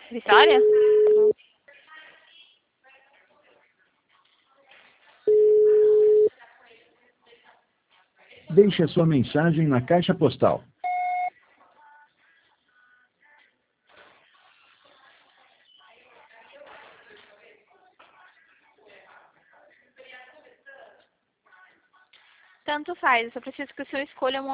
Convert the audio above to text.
Vitória? Deixe a sua mensagem na caixa postal. Tanto faz, eu só preciso que o senhor escolha uma